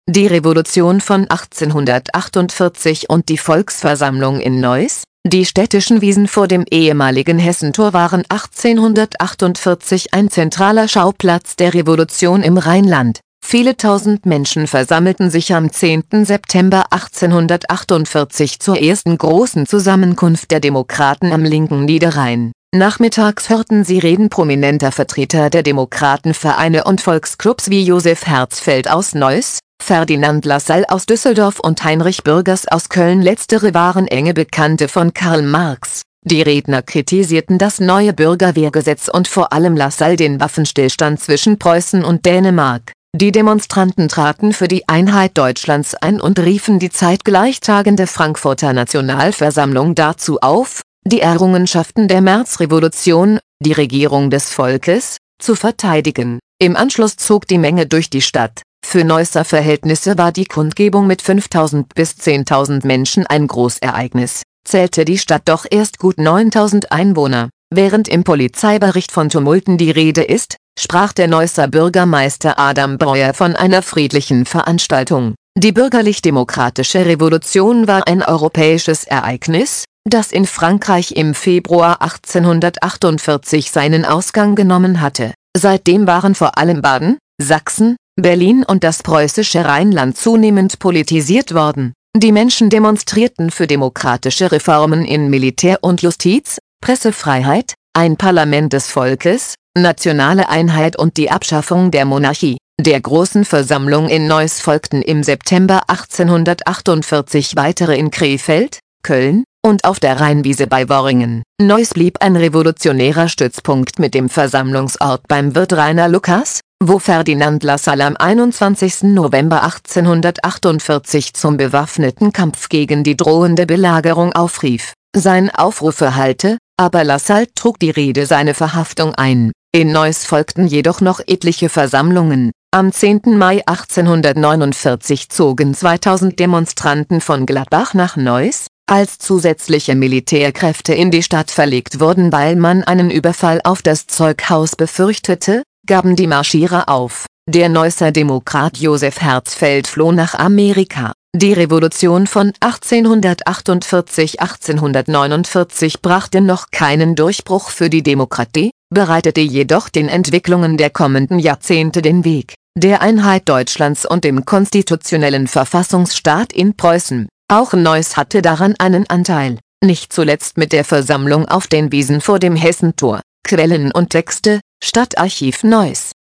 Die Revolution von 1848 und die Volksversammlung in Neuss. Die städtischen Wiesen vor dem ehemaligen Hessentor waren 1848 ein zentraler Schauplatz der Revolution im Rheinland. Viele tausend Menschen versammelten sich am 10. September 1848 zur ersten großen Zusammenkunft der Demokraten am linken Niederrhein. Nachmittags hörten sie Reden prominenter Vertreter der Demokratenvereine und Volksclubs wie Josef Herzfeld aus Neuss, Ferdinand Lassalle aus Düsseldorf und Heinrich Bürgers aus Köln. Letztere waren enge Bekannte von Karl Marx. Die Redner kritisierten das neue Bürgerwehrgesetz und vor allem Lassalle den Waffenstillstand zwischen Preußen und Dänemark. Die Demonstranten traten für die Einheit Deutschlands ein und riefen die zeitgleich tagende Frankfurter Nationalversammlung dazu auf, die Errungenschaften der Märzrevolution, die Regierung des Volkes, zu verteidigen. Im Anschluss zog die Menge durch die Stadt. Für Neusser Verhältnisse war die Kundgebung mit 5.000 bis 10.000 Menschen ein Großereignis, zählte die Stadt doch erst gut 9.000 Einwohner. Während im Polizeibericht von Tumulten die Rede ist, sprach der Neusser Bürgermeister Adam Breuer von einer friedlichen Veranstaltung. Die bürgerlich-demokratische Revolution war ein europäisches Ereignis, das in Frankreich im Februar 1848 seinen Ausgang genommen hatte. Seitdem waren vor allem Baden, Sachsen, Berlin und das preußische Rheinland zunehmend politisiert worden. Die Menschen demonstrierten für demokratische Reformen in Militär und Justiz, Pressefreiheit, ein Parlament des Volkes, nationale Einheit und die Abschaffung der Monarchie. Der großen Versammlung in Neuss folgten im September 1848 weitere in Krefeld, Köln und auf der Rheinwiese bei Worringen. Neuss blieb ein revolutionärer Stützpunkt mit dem Versammlungsort beim Wirt Rainer Lukas, wo Ferdinand Lassalle am 21. November 1848 zum bewaffneten Kampf gegen die drohende Belagerung aufrief. Sein Aufruf verhallte, aber Lassalle trug die Rede seine Verhaftung ein. In Neuss folgten jedoch noch etliche Versammlungen. Am 10. Mai 1849 zogen 2000 Demonstranten von Gladbach nach Neuss, als zusätzliche Militärkräfte in die Stadt verlegt wurden, weil man einen Überfall auf das Zeughaus befürchtete, gaben die Marschierer auf. Der Neusser Demokrat Josef Herzfeld floh nach Amerika. Die Revolution von 1848-1849 brachte noch keinen Durchbruch für die Demokratie, bereitete jedoch den Entwicklungen der kommenden Jahrzehnte den Weg, der Einheit Deutschlands und dem konstitutionellen Verfassungsstaat in Preußen. Auch Neuss hatte daran einen Anteil, nicht zuletzt mit der Versammlung auf den Wiesen vor dem Hessentor. Quellen und Texte: Stadtarchiv Neuss.